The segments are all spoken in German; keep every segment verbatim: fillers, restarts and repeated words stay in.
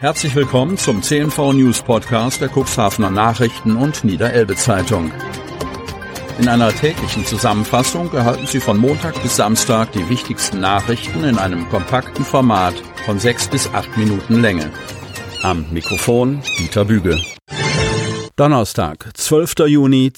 Herzlich willkommen zum C N V News Podcast der Cuxhavener Nachrichten und Niederelbe Zeitung. In einer täglichen Zusammenfassung erhalten Sie von Montag bis Samstag die wichtigsten Nachrichten in einem kompakten Format von sechs bis acht Minuten Länge. Am Mikrofon Dieter Büge. Donnerstag, zwölfter Juni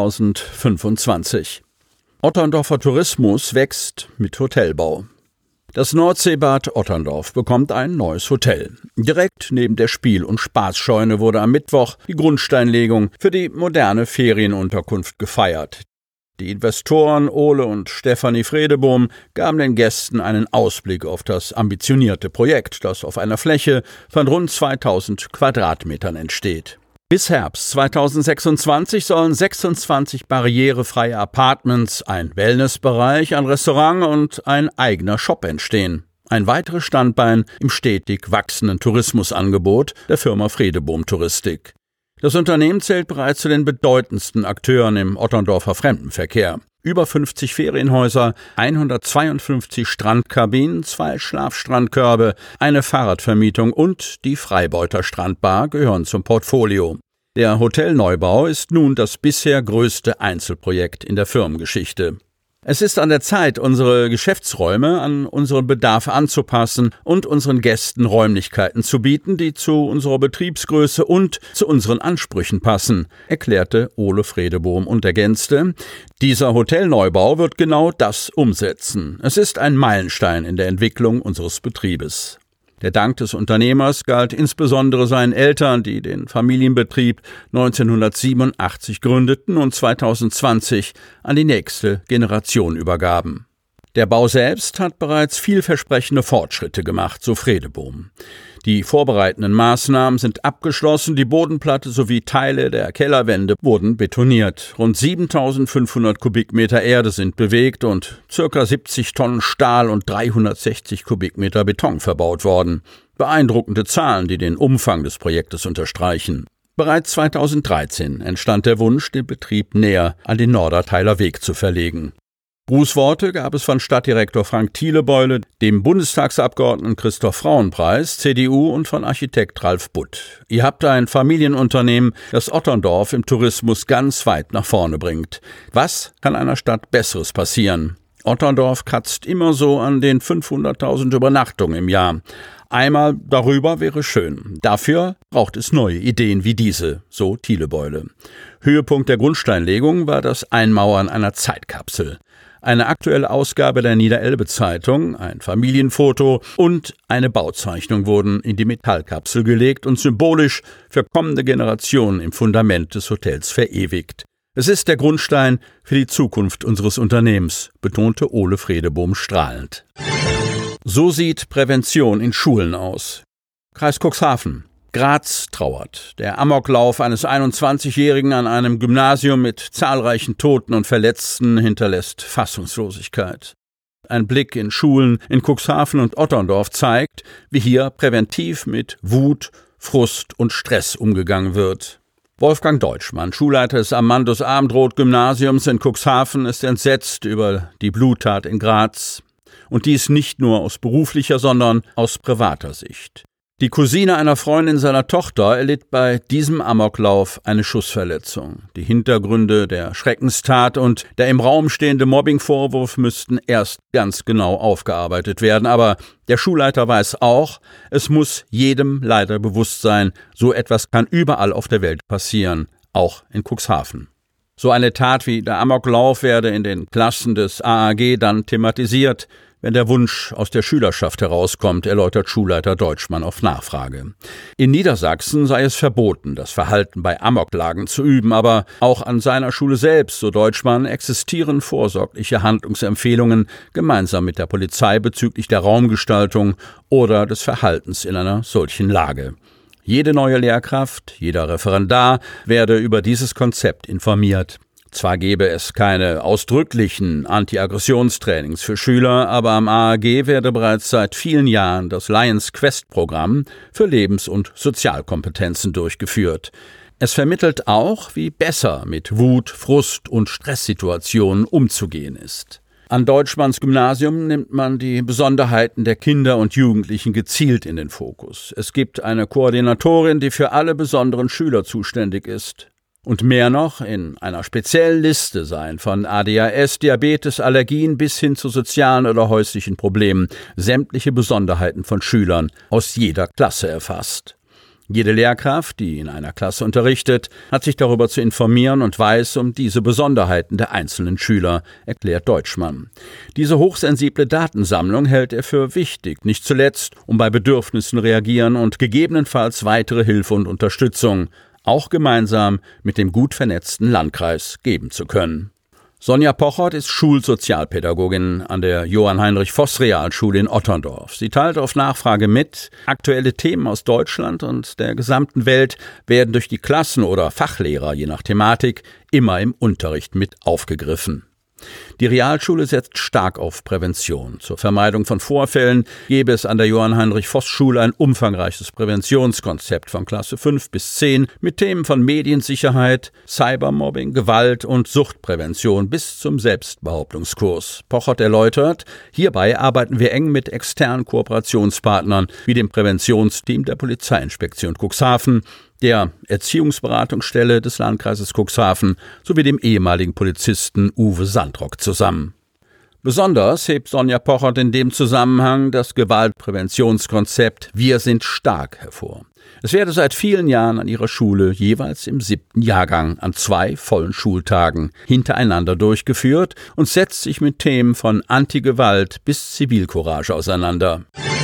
zweitausendfünfundzwanzig. Otterndorfer Tourismus wächst mit Hotelbau. Das Nordseebad Otterndorf bekommt ein neues Hotel. Direkt neben der Spiel- und Spaßscheune wurde am Mittwoch die Grundsteinlegung für die moderne Ferienunterkunft gefeiert. Die Investoren Ole und Stefanie Fredebohm gaben den Gästen einen Ausblick auf das ambitionierte Projekt, das auf einer Fläche von rund zweitausend Quadratmetern entsteht. Bis Herbst zweitausendsechsundzwanzig sollen sechsundzwanzig barrierefreie Apartments, ein Wellnessbereich, ein Restaurant und ein eigener Shop entstehen. Ein weiteres Standbein im stetig wachsenden Tourismusangebot der Firma Fredebohm Touristik. Das Unternehmen zählt bereits zu den bedeutendsten Akteuren im Otterndorfer Fremdenverkehr. Über fünfzig Ferienhäuser, hundertzweiundfünfzig Strandkabinen, zwei Schlafstrandkörbe, eine Fahrradvermietung und die Freibeuter Strandbar gehören zum Portfolio. Der Hotelneubau ist nun das bisher größte Einzelprojekt in der Firmengeschichte. Es ist an der Zeit, unsere Geschäftsräume an unseren Bedarf anzupassen und unseren Gästen Räumlichkeiten zu bieten, die zu unserer Betriebsgröße und zu unseren Ansprüchen passen, erklärte Ole Fredebohm und ergänzte: Dieser Hotelneubau wird genau das umsetzen. Es ist ein Meilenstein in der Entwicklung unseres Betriebes. Der Dank des Unternehmers galt insbesondere seinen Eltern, die den Familienbetrieb neunzehnhundertsiebenundachtzig gründeten und zweitausendzwanzig an die nächste Generation übergaben. Der Bau selbst hat bereits vielversprechende Fortschritte gemacht, so Fredebohm. Die vorbereitenden Maßnahmen sind abgeschlossen, die Bodenplatte sowie Teile der Kellerwände wurden betoniert. Rund siebentausendfünfhundert Kubikmeter Erde sind bewegt und ca. siebzig Tonnen Stahl und dreihundertsechzig Kubikmeter Beton verbaut worden. Beeindruckende Zahlen, die den Umfang des Projektes unterstreichen. Bereits zweitausenddreizehn entstand der Wunsch, den Betrieb näher an den Norderteiler Weg zu verlegen. Grußworte gab es von Stadtdirektor Frank Thielebeule, dem Bundestagsabgeordneten Christoph Frauenpreis, C D U und von Architekt Ralf Butt. Ihr habt ein Familienunternehmen, das Otterndorf im Tourismus ganz weit nach vorne bringt. Was kann einer Stadt Besseres passieren? Otterndorf kratzt immer so an den fünfhunderttausend Übernachtungen im Jahr. Einmal darüber wäre schön. Dafür braucht es neue Ideen wie diese, so Thielebeule. Höhepunkt der Grundsteinlegung war das Einmauern einer Zeitkapsel. Eine aktuelle Ausgabe der Niederelbe Zeitung, ein Familienfoto und eine Bauzeichnung wurden in die Metallkapsel gelegt und symbolisch für kommende Generationen im Fundament des Hotels verewigt. Es ist der Grundstein für die Zukunft unseres Unternehmens, betonte Ole Fredebohm strahlend. So sieht Prävention in Schulen aus. Kreis Cuxhaven. Graz trauert. Der Amoklauf eines einundzwanzigjährigen an einem Gymnasium mit zahlreichen Toten und Verletzten hinterlässt Fassungslosigkeit. Ein Blick in Schulen in Cuxhaven und Otterndorf zeigt, wie hier präventiv mit Wut, Frust und Stress umgegangen wird. Wolfgang Deutschmann, Schulleiter des Amandus Abendroth Gymnasiums in Cuxhaven, ist entsetzt über die Bluttat in Graz. Und dies nicht nur aus beruflicher, sondern aus privater Sicht. Die Cousine einer Freundin seiner Tochter erlitt bei diesem Amoklauf eine Schussverletzung. Die Hintergründe der Schreckenstat und der im Raum stehende Mobbingvorwurf müssten erst ganz genau aufgearbeitet werden. Aber der Schulleiter weiß auch, es muss jedem leider bewusst sein, so etwas kann überall auf der Welt passieren, auch in Cuxhaven. So eine Tat wie der Amoklauf werde in den Klassen des A A G dann thematisiert, wenn der Wunsch aus der Schülerschaft herauskommt, erläutert Schulleiter Deutschmann auf Nachfrage. In Niedersachsen sei es verboten, das Verhalten bei Amoklagen zu üben, aber auch an seiner Schule selbst, so Deutschmann, existieren vorsorgliche Handlungsempfehlungen gemeinsam mit der Polizei bezüglich der Raumgestaltung oder des Verhaltens in einer solchen Lage. Jede neue Lehrkraft, jeder Referendar werde über dieses Konzept informiert. Zwar gäbe es keine ausdrücklichen Anti-Aggressionstrainings für Schüler, aber am A A G werde bereits seit vielen Jahren das Lions Quest-Programm für Lebens- und Sozialkompetenzen durchgeführt. Es vermittelt auch, wie besser mit Wut, Frust und Stresssituationen umzugehen ist. An Deutschmanns Gymnasium nimmt man die Besonderheiten der Kinder und Jugendlichen gezielt in den Fokus. Es gibt eine Koordinatorin, die für alle besonderen Schüler zuständig ist. Und mehr noch, in einer speziellen Liste seien von A D H S, Diabetes, Allergien bis hin zu sozialen oder häuslichen Problemen sämtliche Besonderheiten von Schülern aus jeder Klasse erfasst. Jede Lehrkraft, die in einer Klasse unterrichtet, hat sich darüber zu informieren und weiß um diese Besonderheiten der einzelnen Schüler, erklärt Deutschmann. Diese hochsensible Datensammlung hält er für wichtig, nicht zuletzt, um bei Bedürfnissen reagieren und gegebenenfalls weitere Hilfe und Unterstützung, auch gemeinsam mit dem gut vernetzten Landkreis, geben zu können. Sonja Pochert ist Schulsozialpädagogin an der Johann-Heinrich-Voss-Realschule in Otterndorf. Sie teilt auf Nachfrage mit, aktuelle Themen aus Deutschland und der gesamten Welt werden durch die Klassen- oder Fachlehrer, je nach Thematik, immer im Unterricht mit aufgegriffen. Die Realschule setzt stark auf Prävention. Zur Vermeidung von Vorfällen gäbe es an der Johann-Heinrich-Voss-Schule ein umfangreiches Präventionskonzept von Klasse fünf bis zehn mit Themen von Mediensicherheit, Cybermobbing, Gewalt und Suchtprävention bis zum Selbstbehauptungskurs. Pochert erläutert, hierbei arbeiten wir eng mit externen Kooperationspartnern wie dem Präventionsteam der Polizeiinspektion Cuxhaven, der Erziehungsberatungsstelle des Landkreises Cuxhaven sowie dem ehemaligen Polizisten Uwe Sandrock zusammen. Besonders hebt Sonja Pochert in dem Zusammenhang das Gewaltpräventionskonzept Wir sind stark hervor. Es werde seit vielen Jahren an ihrer Schule jeweils im siebten Jahrgang an zwei vollen Schultagen hintereinander durchgeführt und setzt sich mit Themen von Antigewalt bis Zivilcourage auseinander.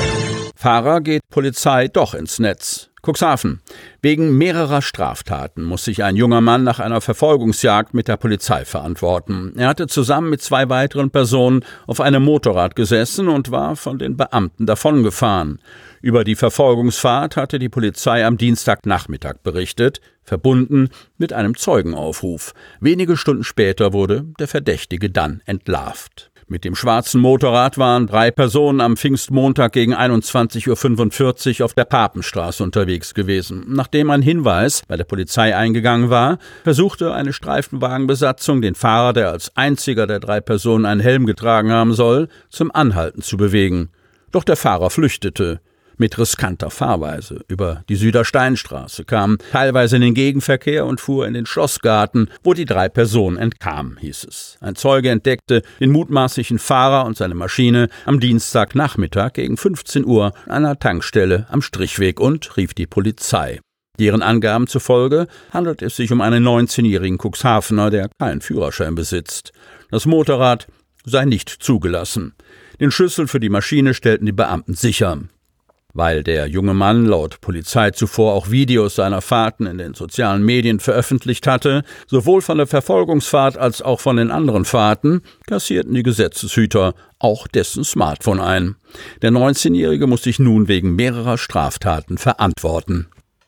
Fahrer geht Polizei doch ins Netz. Cuxhaven. Wegen mehrerer Straftaten muss sich ein junger Mann nach einer Verfolgungsjagd mit der Polizei verantworten. Er hatte zusammen mit zwei weiteren Personen auf einem Motorrad gesessen und war von den Beamten davongefahren. Über die Verfolgungsfahrt hatte die Polizei am Dienstagnachmittag berichtet, verbunden mit einem Zeugenaufruf. Wenige Stunden später wurde der Verdächtige dann entlarvt. Mit dem schwarzen Motorrad waren drei Personen am Pfingstmontag gegen einundzwanzig Uhr fünfundvierzig auf der Papenstraße unterwegs gewesen. Nachdem ein Hinweis bei der Polizei eingegangen war, versuchte eine Streifenwagenbesatzung, den Fahrer, der als einziger der drei Personen einen Helm getragen haben soll, zum Anhalten zu bewegen. Doch der Fahrer flüchtete. Mit riskanter Fahrweise über die Südersteinstraße, kam teilweise in den Gegenverkehr und fuhr in den Schlossgarten, wo die drei Personen entkamen, hieß es. Ein Zeuge entdeckte den mutmaßlichen Fahrer und seine Maschine am Dienstagnachmittag gegen fünfzehn Uhr an einer Tankstelle am Strichweg und rief die Polizei. Deren Angaben zufolge handelt es sich um einen neunzehnjährigen Cuxhavener, der keinen Führerschein besitzt. Das Motorrad sei nicht zugelassen. Den Schlüssel für die Maschine stellten die Beamten sicher. Weil der junge Mann laut Polizei zuvor auch Videos seiner Fahrten in den sozialen Medien veröffentlicht hatte, sowohl von der Verfolgungsfahrt als auch von den anderen Fahrten, kassierten die Gesetzeshüter auch dessen Smartphone ein. Der neunzehnjährige muss sich nun wegen mehrerer Straftaten verantworten.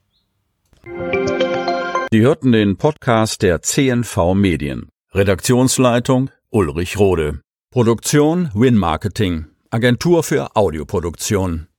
Sie hörten den Podcast der C N V Medien. Redaktionsleitung Ulrich Rode. Produktion Win Marketing, Agentur für Audioproduktion.